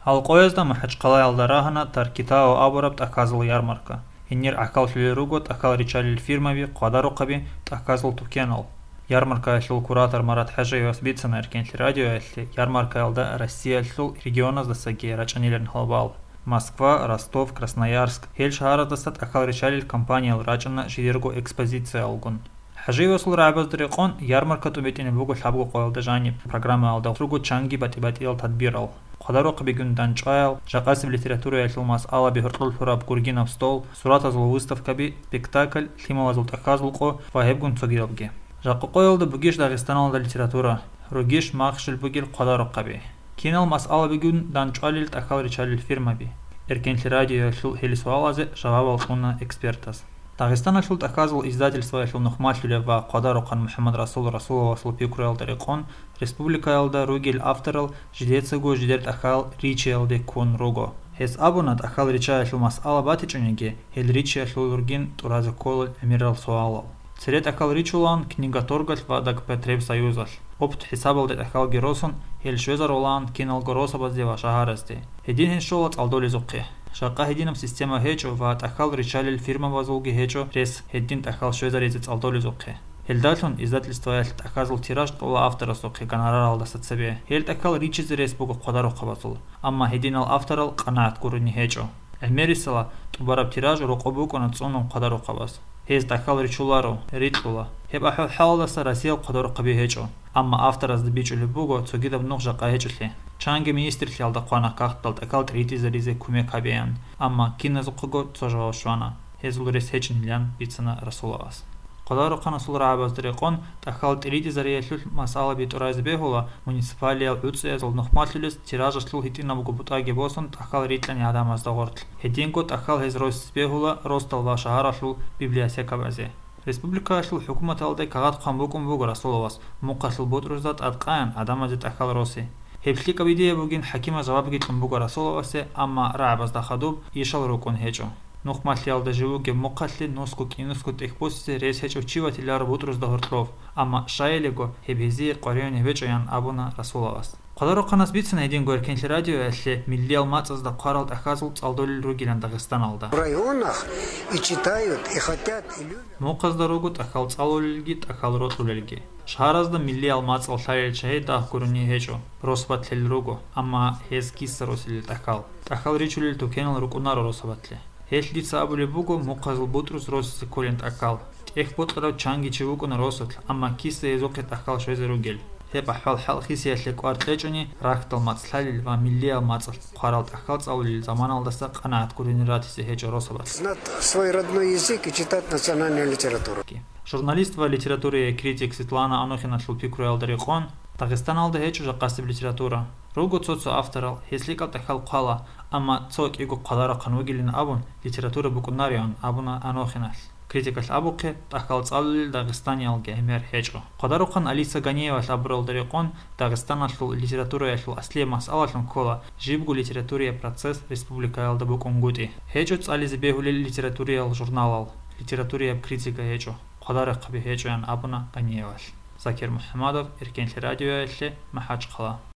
Алқоязда Махачқалай алдарахана таркитао абураб таказал ярмарка. Иннер акал филиругот акал ричалил фирмави қадаруқаби таказал тукенал. Ярмарка ашыл куратор Марат Хажиев битсана эркенли радио ашли. Ярмарка алда Россия ашыл региона сдасаги рачанилерн халбал. Москва, Ростов, Красноярск. Хел шагарадастат акал ричалил компания рачана жидергу экспозиция алгун. Хажиев асыл рабаздырикон ярмарка тубетини бугу шабгу qoyildi жани программа алда. Фругу чанги бати-батил тадбирал. Қадаруқ бегун данчайл, жақасib литература яшылмас ала бихыртул фураб кургинов стол, сурат азыл выставка би, спектакль, химал азыл таказылқо, вахебгун цогилбге. Жақы қойылды бүгеш Дағистаналда литература, ругеш мақшил бүгел қадаруқ би. Кинал мас ала бегун данчалил тахал ричалил фирма би. Эркенли радио яшыл хелисуал азе жавабал шуна экспертаз. Дағистан ашыл таказыл издательство яшыл нухматлюле ва қадаруқан Мухаммад Расулова асыл пекурал дариқон, республика ялда ругел авторал жидецегу жидер тахал ричи ялде кун руго. Хез абунат ахал рича яшыл мас ала батичунеге, хел ричи яшыл ургин туразы колы эмирал суалал. Церет ахал ричулан книга торгаль ва дагпетреб союзал. Опт хисабал дет ахал геросон, хел швезар улан кинал гороса баздева шахарасте. Един хен шолат алдоли зуқи. Шақа хединам система хечо ва тахал ричалил фирма базулги хечо рес хедин тахал швезарезец алдоли зуқи. Хелдалун издательство ял таказыл тираж тола автора соқи гонорар алдаса цебе. Хел тахал ричизи рес бугу қадаруқа басул. Амма хединал авторал қанаат куруни хечо. Элмерисала тубараб тираж роқобуко на цунум қадаруқа бас. Хез тахал ричулару ритлула. Хеб ахал халдаса Россия қадаруқа би хечо. Амма автораз дебичули бугу цогидаб нух жақа хечули. Чанги министр хялда қуана қақтал такал трити заризе куме кабиян. Амма киназуқыго цожава шуана. Хезул рес хечин лян бицана Расулавас. Қадаруқан асул рабаздырикон тахал трити зариялюл масала битурайз бехула муниципалия уцезул нухматлюлес тиража шлул хитина бугу бутаги босон тахал ритлани адамазда гортл. Хединко тахал хезройс бехула ростал ваша арашлул библиотека базе. Республика ашыл хукумат алдай кагат қамбукум бугу Расулавас. Муқасыл бутрузат адқаян адамазе тахал роси. Хеплика видея бугин хакима жаваб гитлум бугу Расулавасе, амма рабазда хадуб ишал рукун хечо. Нухматли алда живуге муқатли носку кинуску техпосисе рейс хечо чивати ляру бутрузда хортлов, амма шаелего хебези қорионе вечоян абуна Расулавас. Қадаруқанас битсана един гуэркенли радио яшли милли алмацазда қарал тахазыл цалдолил ругилан Дагыстан алда. В районах и читают, и хотят, и любят. Муқазда ругу тахал цалолилги, тахал ротулилги. Шаразда милли алмацал шайл чаи дах куруни хечо. Росбатлил ругу, амма хез кисса росилил тахал. Тахал ричулил тукенал рукунару росбатли. Хеш лица абули бугу муқазыл бутрус росси колин тахал. Тех потқарав чанги чивуку на росотл, амма кисса езоқи тахал швезе ругел. Хеп ахал хал хиси яшли квартлечуни рахтал мацлалил ва милли алмацал қарал тахал цаулил заман алдаса қанаат курини ратиси хечо рособат. Знать свой родной язык и читать национальную литературу. Журналист ва литературе критик Светлана Анохина шлупикру алдарихон Дагыстан алда хечо жақасиб литература. Ругу цоцо авторал хесликал тахал қала, амма цок игу қадарақан вагилин абун литература букунарион абуна Анохинал. Критикал абуқи тахал цаллил Дагыстан ялге эмер хечо. Қадаруқан Алиса Ганеева лабрал дариқон Дагыстан ашлул литература яшлул асле масалатлун кола жибгу литературия процесс республика ялда букунгути. Хечо цализи бегулил литературия журналал. Литературия критика хечо. Қадарық би хечо ян абуна Ганеева. Закир Мухаммадов, Эркенли радио яшли Махачқала.